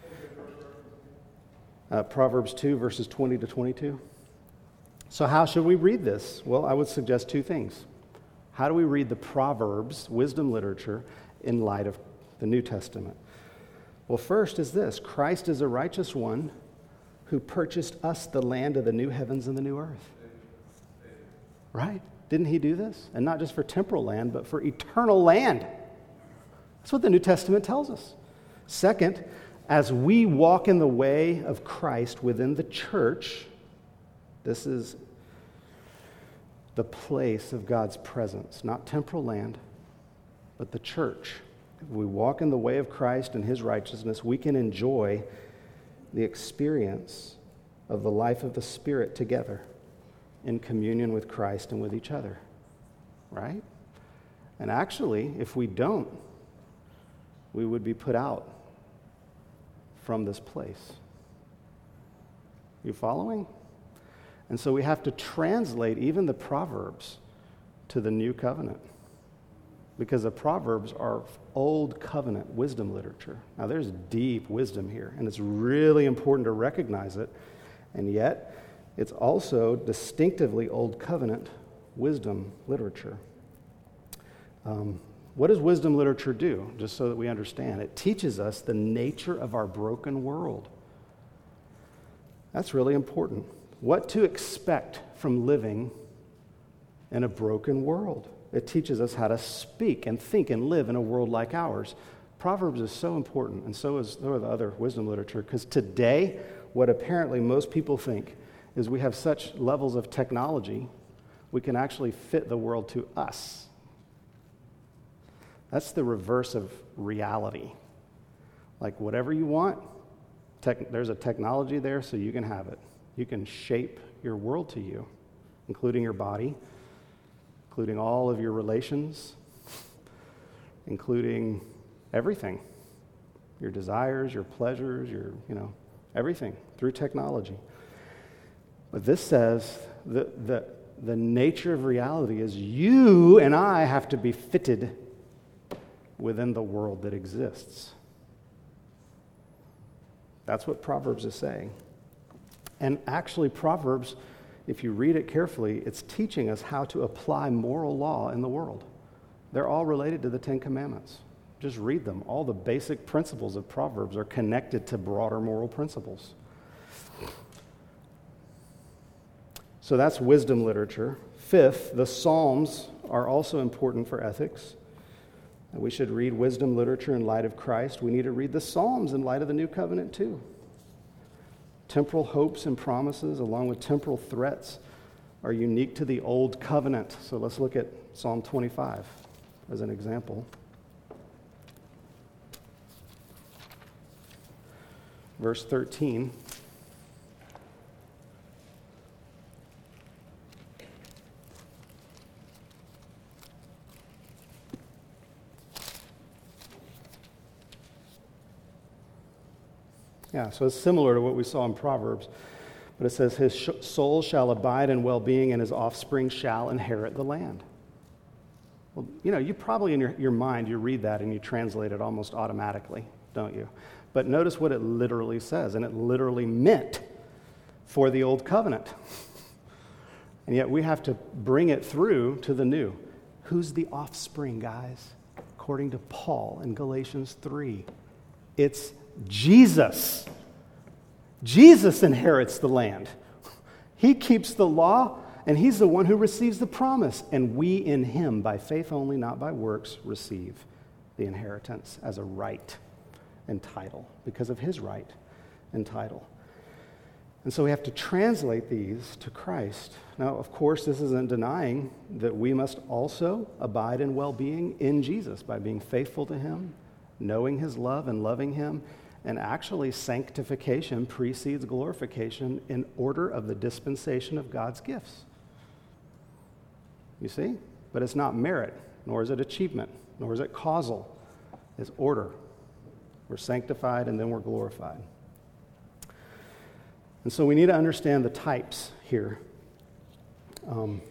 Uh, Proverbs two, verses twenty to twenty-two. So how should we read this? Well, I would suggest two things. How do we read the Proverbs, wisdom literature, in light of the New Testament? Well, first is this. Christ is a righteous one who purchased us the land of the new heavens and the new earth. Right? Didn't he do this? And not just for temporal land, but for eternal land. That's what the New Testament tells us. Second, as we walk in the way of Christ within the church, this is the place of God's presence, not temporal land, but the church. If we walk in the way of Christ and his righteousness, we can enjoy the experience of the life of the Spirit together in communion with Christ and with each other, right? And actually, if we don't, we would be put out from this place. You following? And so we have to translate even the Proverbs to the New Covenant, because the Proverbs are Old Covenant wisdom literature. Now, there's deep wisdom here, and it's really important to recognize it, and yet it's also distinctively Old Covenant wisdom literature. Um, what does wisdom literature do, just so that we understand? It teaches us the nature of our broken world. That's really important. What to expect from living in a broken world. It teaches us how to speak and think and live in a world like ours. Proverbs is so important, and so is so are the other wisdom literature, because today, what apparently most people think is we have such levels of technology, we can actually fit the world to us. That's the reverse of reality. Like, whatever you want, tech, there's a technology there so you can have it. You can shape your world to you, including your body, including all of your relations, including everything, your desires, your pleasures, your, you know, everything through technology. But this says that the, the nature of reality is you and I have to be fitted within the world that exists. That's what Proverbs is saying. And actually, Proverbs, if you read it carefully, it's teaching us how to apply moral law in the world. They're all related to the Ten Commandments. Just read them. All the basic principles of Proverbs are connected to broader moral principles. So that's wisdom literature. Fifth, the Psalms are also important for ethics. We should read wisdom literature in light of Christ. We need to read the Psalms in light of the New Covenant too. Temporal hopes and promises, along with temporal threats, are unique to the Old Covenant. So let's look at Psalm twenty-five as an example. Verse thirteen. Yeah, so it's similar to what we saw in Proverbs, but it says, his sh- soul shall abide in well-being, and his offspring shall inherit the land. Well, you know, you probably in your, your mind, you read that and you translate it almost automatically, don't you? But notice what it literally says, and it literally meant for the Old Covenant. And yet we have to bring it through to the new. Who's the offspring, guys? According to Paul in Galatians three, it's Jesus. Jesus inherits the land. He keeps the law, and he's the one who receives the promise. And we in him, by faith only, not by works, receive the inheritance as a right and title, because of his right and title. And so we have to translate these to Christ. Now, of course, this isn't denying that we must also abide in well-being in Jesus by being faithful to him, knowing his love and loving him. And actually, sanctification precedes glorification in order of the dispensation of God's gifts. You see? But it's not merit, nor is it achievement, nor is it causal. It's order. We're sanctified and then we're glorified. And so we need to understand the types here. Um,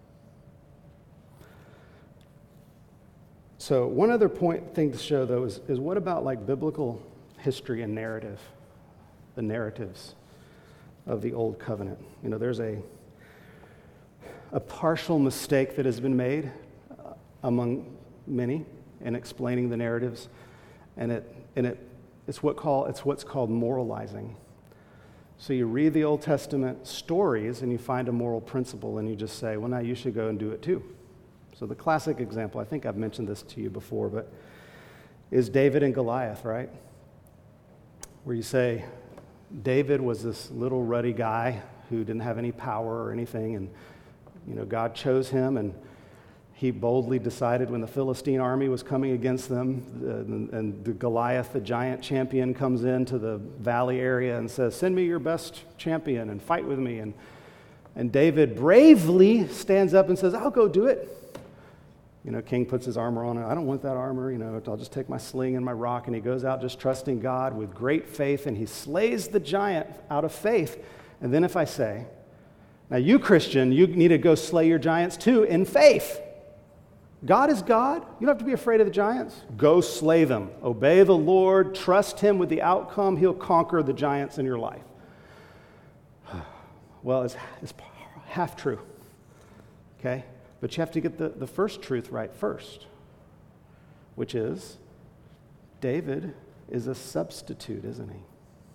so one other point thing to show, though, is, is what about like biblical history and narrative, the narratives of the Old Covenant. You know, there's a a partial mistake that has been made uh, among many in explaining the narratives, and it and it it's what call it's what's called moralizing. So you read the Old Testament stories and you find a moral principle and you just say, well, now you should go and do it too. So the classic example, I think I've mentioned this to you before, but is David and Goliath, right? Where you say, David was this little ruddy guy who didn't have any power or anything, and you know God chose him, and He boldly decided when the Philistine army was coming against them, uh, and, and the Goliath, the giant champion, comes into the valley area and says, send me your best champion and fight with me. And, and David bravely stands up and says, I'll go do it. You know, king puts his armor on. I don't want that armor. You know, I'll just take my sling and my rock. And he goes out just trusting God with great faith, and he slays the giant out of faith. And then if I say, now you Christian, you need to go slay your giants too in faith. God is God. You don't have to be afraid of the giants. Go slay them. Obey the Lord. Trust him with the outcome. He'll conquer the giants in your life. Well, it's, it's half true. Okay? But you have to get the, the first truth right first, which is David is a substitute, isn't he?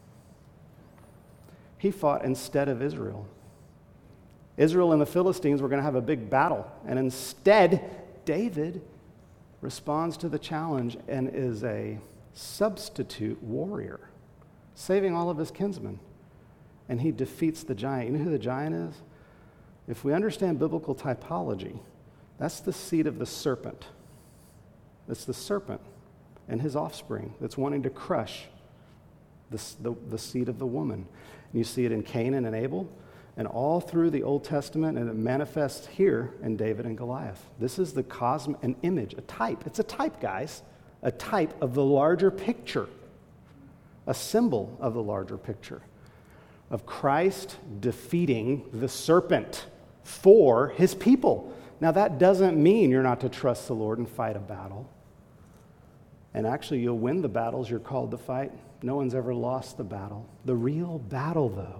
He fought instead of Israel. Israel and the Philistines were going to have a big battle, and instead, David responds to the challenge and is a substitute warrior, saving all of his kinsmen. And he defeats the giant. You know who the giant is? If we understand biblical typology, that's the seed of the serpent. It's the serpent and his offspring that's wanting to crush the, the, the seed of the woman. And you see it in Cain and in Abel, and all through the Old Testament, and it manifests here in David and Goliath. This is the cosmic, an image, a type. It's a type, guys. A type of the larger picture. A symbol of the larger picture. Of Christ defeating the serpent for his people. Now that doesn't mean you're not to trust the Lord and fight a battle. And actually you'll win the battles you're called to fight. No one's ever lost the battle. The real battle, though,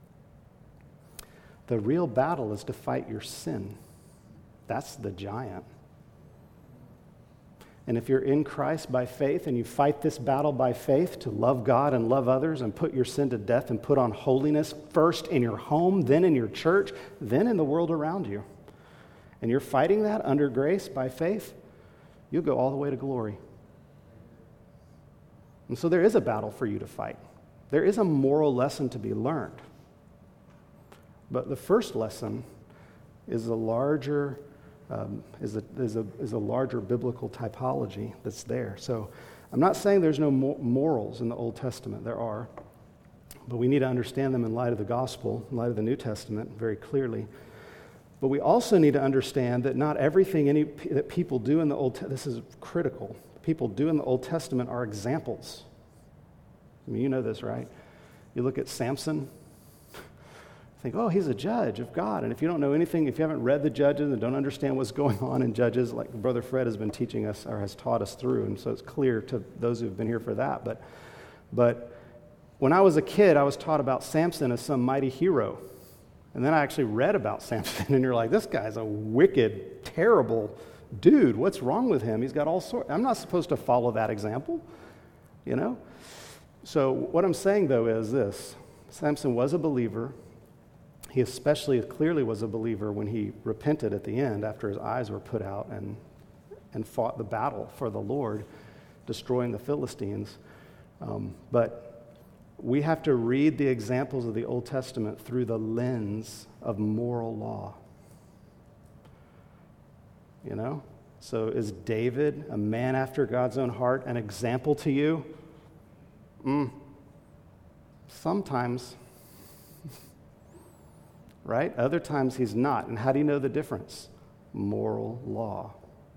the real battle is to fight your sin. That's the giant. And if you're in Christ by faith and you fight this battle by faith to love God and love others and put your sin to death and put on holiness first in your home, then in your church, then in the world around you, and you're fighting that under grace by faith, you'll go all the way to glory. And so there is a battle for you to fight. There is a moral lesson to be learned. But the first lesson is a larger, um, is a, is a, is a larger biblical typology that's there. So I'm not saying there's no morals in the Old Testament. There are. But we need to understand them in light of the gospel, in light of the New Testament, very clearly. But we also need to understand that not everything any, that people do in the Old Testament, this is critical, people do in the Old Testament are examples. I mean, you know this, right? You look at Samson, think, oh, he's a judge of God. And if you don't know anything, if you haven't read the Judges and don't understand what's going on in Judges, like Brother Fred has been teaching us or has taught us through, and so it's clear to those who've been here for that. But, but when I was a kid, I was taught about Samson as some mighty hero. And then I actually read about Samson, and you're like, this guy's a wicked, terrible dude. What's wrong with him? He's got all sorts. I'm not supposed to follow that example, you know? So what I'm saying, though, is this. Samson was a believer. He especially clearly was a believer when he repented at the end after his eyes were put out and, and fought the battle for the Lord, destroying the Philistines. Um, but we have to read the examples of the Old Testament through the lens of moral law. You know? So is David, a man after God's own heart, an example to you? Mm. Sometimes. Right? Other times he's not. And how do you know the difference? Moral law.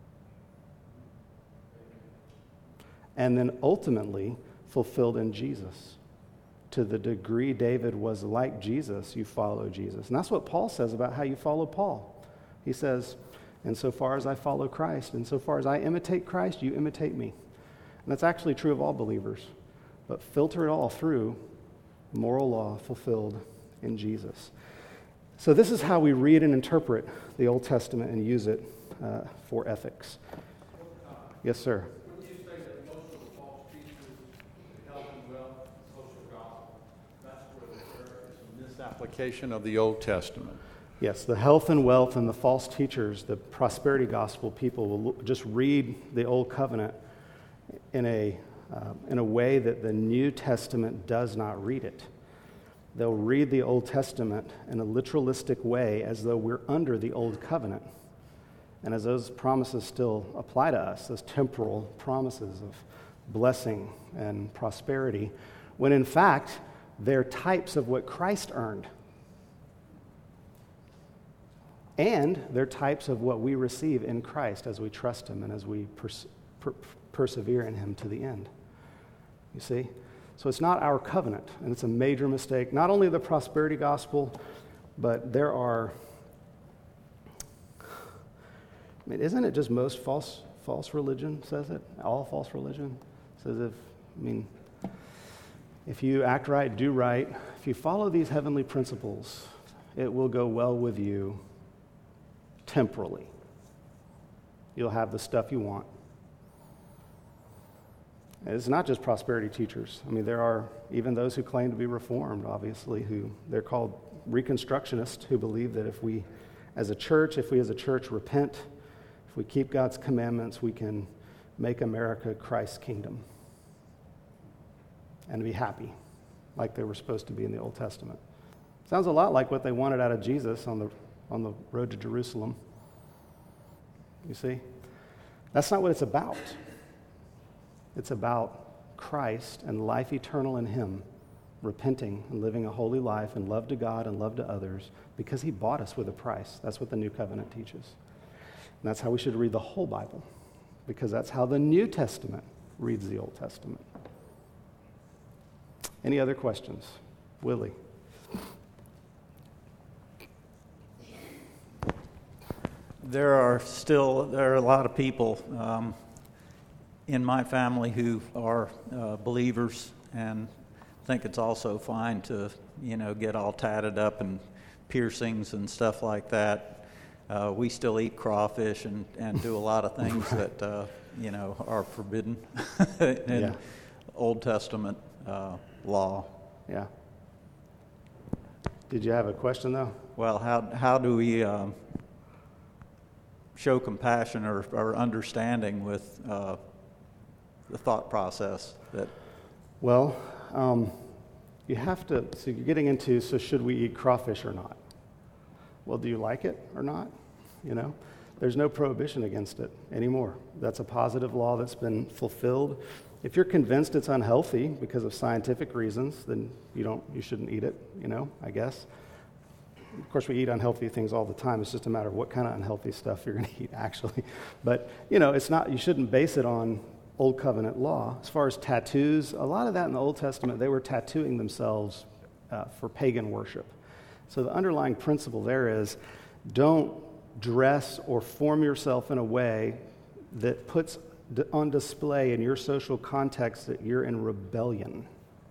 And then ultimately fulfilled in Jesus. To the degree David was like Jesus, you follow Jesus. And that's what Paul says about how you follow Paul. He says, insofar as I follow Christ, insofar as I imitate Christ, you imitate me. And that's actually true of all believers. But filter it all through moral law fulfilled in Jesus. So this is how we read and interpret the Old Testament and use it uh, for ethics. Yes, sir. Would you say that most of the false teachers, health and wealth, social gospel, that's where there is a misapplication of the Old Testament? Yes, the health and wealth and the false teachers, the prosperity gospel people will just read the Old Covenant in a uh, in a way that the New Testament does not read it. They'll read the Old Testament in a literalistic way as though we're under the Old Covenant. And as those promises still apply to us, those temporal promises of blessing and prosperity, when in fact, they're types of what Christ earned. And they're types of what we receive in Christ as we trust him and as we pers- per- persevere in him to the end. You see? So it's not our covenant, and it's a major mistake. Not only the prosperity gospel, but there are, I mean, isn't it just most false false religion says it? All false religion says if, I mean, if you act right, do right, if you follow these heavenly principles, it will go well with you temporally. You'll have the stuff you want. It's not just prosperity teachers. I mean, there are even those who claim to be reformed, obviously, who they're called reconstructionists, who believe that if we, as a church, if we as a church repent, if we keep God's commandments, we can make America Christ's kingdom and be happy, like they were supposed to be in the Old Testament. Sounds a lot like what they wanted out of Jesus on the on the road to Jerusalem. You see? That's not what it's about. It's about Christ and life eternal in him, repenting and living a holy life and love to God and love to others because he bought us with a price. That's what the New Covenant teaches. And that's how we should read the whole Bible, because that's how the New Testament reads the Old Testament. Any other questions? Willie? There are still, there are a lot of people um, in my family who are uh, believers and think it's also fine to, you know, get all tatted up and piercings and stuff like that. Uh, we still eat crawfish and, and do a lot of things that, uh, you know, are forbidden in Yeah. Old Testament uh, law. Yeah. Did you have a question, though? Well, how how do we um, show compassion or, or understanding with uh, the thought process that? Well, um, you have to, so you're getting into, so should we eat crawfish or not? Well, do you like it or not? You know, there's no prohibition against it anymore. That's a positive law that's been fulfilled. If you're convinced it's unhealthy because of scientific reasons, then you don't, you shouldn't eat it, you know, I guess. Of course, we eat unhealthy things all the time. It's just a matter of what kind of unhealthy stuff you're going to eat, actually. But, you know, it's not, you shouldn't base it on Old Covenant law. As far as tattoos, a lot of that in the Old Testament, they were tattooing themselves uh, for pagan worship. So the underlying principle there is don't dress or form yourself in a way that puts on display in your social context that you're in rebellion.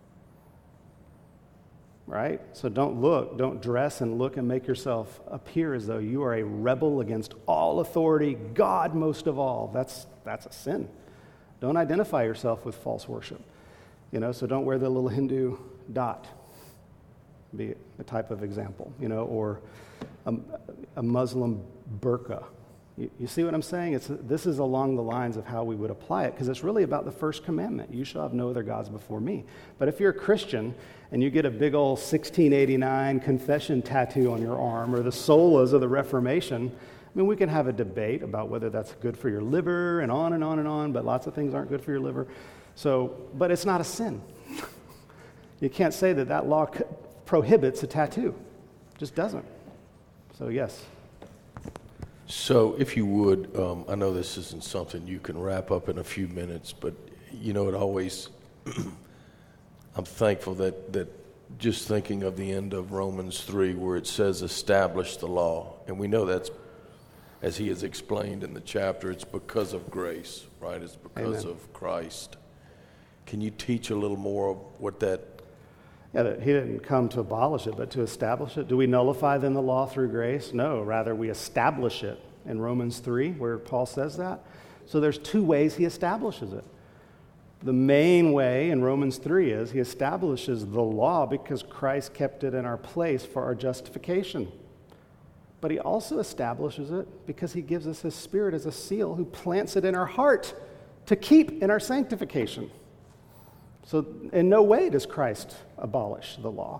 Right? So don't look, don't dress and look and make yourself appear as though you are a rebel against all authority, God most of all. That's that's a sin. Don't identify yourself with false worship. You know, so don't wear the little Hindu dot. Be a type of example, you know, or a, a Muslim burqa. You, you see what I'm saying? It's this is along the lines of how we would apply it, because it's really about the first commandment. You shall have no other gods before me. But if you're a Christian and you get a big old sixteen eighty-nine confession tattoo on your arm, or the solas of the Reformation, I mean, we can have a debate about whether that's good for your liver and on and on and on, but lots of things aren't good for your liver. So, but it's not a sin. You can't say that that law c- prohibits a tattoo. It just doesn't. So, yes. So, if you would, um, I know this isn't something you can wrap up in a few minutes, but, you know, it always, I'm thankful that, that just thinking of the end of Romans three, where it says establish the law, and we know that's, as he has explained in the chapter, it's because of grace, right? It's because Amen. of Christ. Can you teach a little more of what that? Yeah, that he didn't come to abolish it, but to establish it. Do we nullify then the law through grace? No, rather we establish it in Romans three, where Paul says that. So there's two ways he establishes it. The main way in Romans three is he establishes the law because Christ kept it in our place for our justification. But he also establishes it because he gives us his Spirit as a seal who plants it in our heart to keep in our sanctification. So in no way does Christ abolish the law.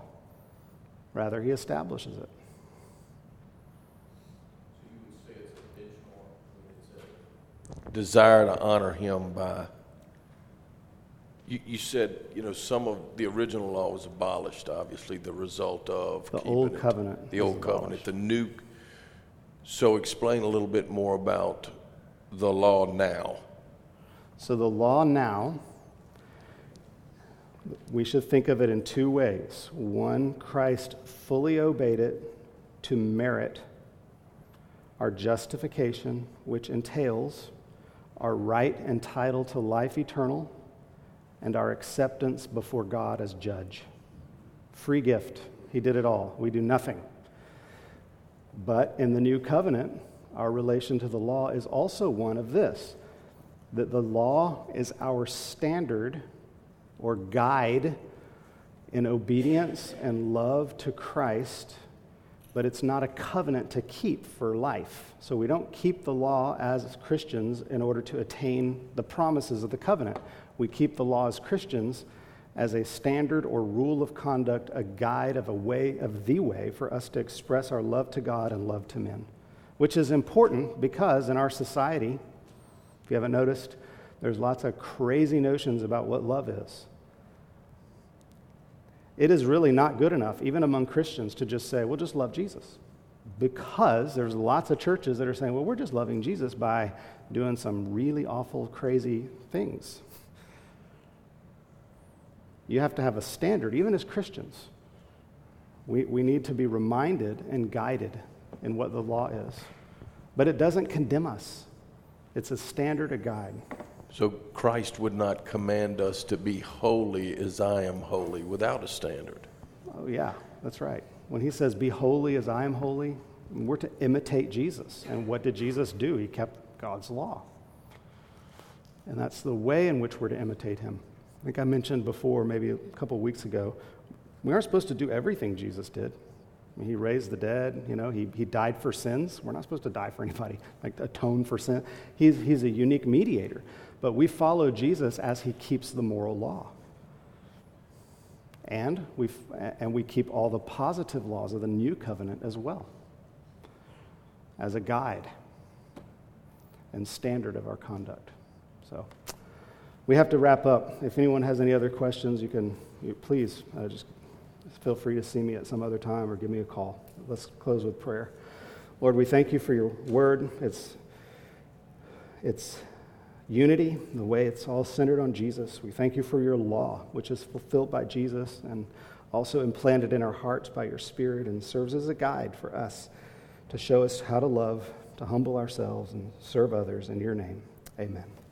Rather, he establishes it. So you would say it's conditional desire to honor him by, you, you said, you know, some of the original law was abolished, obviously, the result of The keeping old it. covenant The was old covenant, abolished. the new. So explain a little bit more about the law now. So the law now, we should think of it in two ways. One, Christ fully obeyed it to merit our justification, which entails our right and title to life eternal and our acceptance before God as judge. Free gift. He did it all. We do nothing. But in the new covenant, our relation to the law is also one of this, that the law is our standard or guide in obedience and love to Christ, but it's not a covenant to keep for life. So we don't keep the law as Christians in order to attain the promises of the covenant. We keep the law as Christians as a standard or rule of conduct, a guide of a way, of the way for us to express our love to God and love to men, which is important because in our society, if you haven't noticed, there's lots of crazy notions about what love is. It is really not good enough, even among Christians, to just say, well, just love Jesus. Because there's lots of churches that are saying, well, we're just loving Jesus by doing some really awful, crazy things. You have to have a standard, even as Christians. We, we need to be reminded and guided in what the law is. But it doesn't condemn us. It's a standard, a guide. So Christ would not command us to be holy as I am holy without a standard. Oh, yeah, that's right. When he says, be holy as I am holy, we're to imitate Jesus. And what did Jesus do? He kept God's law. And that's the way in which we're to imitate him. I think I mentioned before, maybe a couple weeks ago, we aren't supposed to do everything Jesus did. I mean, he raised the dead, you know, he, he died for sins. We're not supposed to die for anybody, like atone for sin. He's, he's a unique mediator. But we follow Jesus as he keeps the moral law. And we and we keep all the positive laws of the new covenant as well, as a guide and standard of our conduct. So we have to wrap up. If anyone has any other questions, you can you, please uh, just feel free to see me at some other time or give me a call. Let's close with prayer. Lord, we thank you for your word. It's it's unity, the way it's all centered on Jesus. We thank you for your law, which is fulfilled by Jesus and also implanted in our hearts by your Spirit and serves as a guide for us to show us how to love, to humble ourselves, and serve others in your name. Amen.